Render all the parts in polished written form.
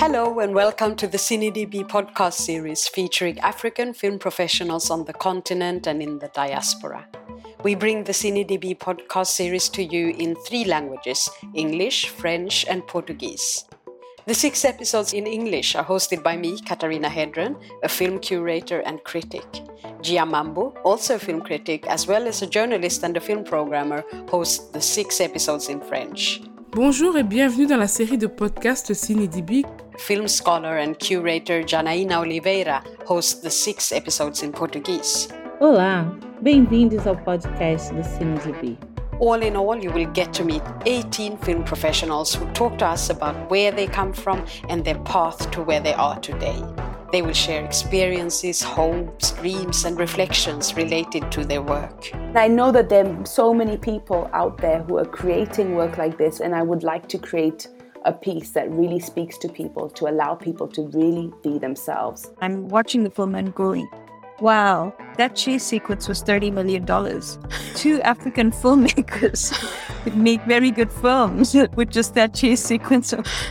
Hello and welcome to the CineDB podcast series featuring African film professionals on the continent and in the diaspora. We bring the CineDB podcast series to you in 3 languages, English, French and Portuguese. The 6 episodes in English are hosted by me, Katarina Hedren, a film curator and critic. Gia Mambo, also a film critic, as well as a journalist and a film programmer, hosts the 6 episodes in French. Bonjour et bienvenue dans la série de podcasts CineDB. Film scholar and curator Janaína Oliveira hosts the 6 episodes in Portuguese. Olá, bem-vindos ao podcast do CineDB. All in all, you will get to meet 18 film professionals who talk to us about where they come from and their path to where they are today. They will share experiences, hopes, dreams and reflections related to their work. I know that there are so many people out there who are creating work like this, and I would like to create a piece that really speaks to people, to allow people to really be themselves. I'm watching the film and going, wow, that chase sequence was $30 million. 2 African filmmakers could make very good films with just that chase sequence.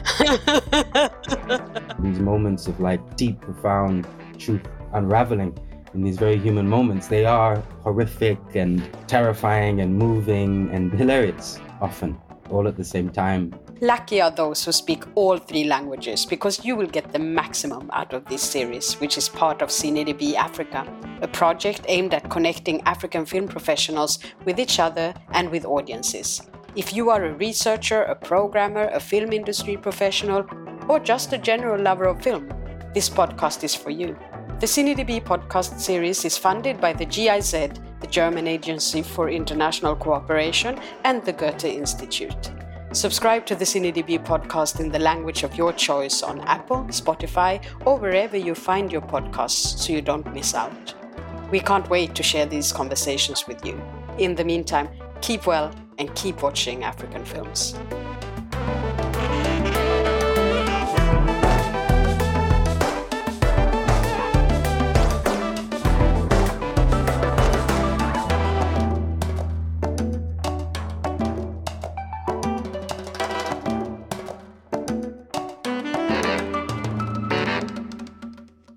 These moments of deep, profound truth unraveling in these very human moments, they are horrific and terrifying and moving and hilarious often, all at the same time. Lucky are those who speak all 3 languages, because you will get the maximum out of this series, which is part of CineDB Africa, a project aimed at connecting African film professionals with each other and with audiences. If you are a researcher, a programmer, a film industry professional, or just a general lover of film, this podcast is for you. The CineDB podcast series is funded by the GIZ, the German Agency for International Cooperation, and the Goethe Institute. Subscribe to the CineDB podcast in the language of your choice on Apple, Spotify, or wherever you find your podcasts so you don't miss out. We can't wait to share these conversations with you. In the meantime, keep well and keep watching African films.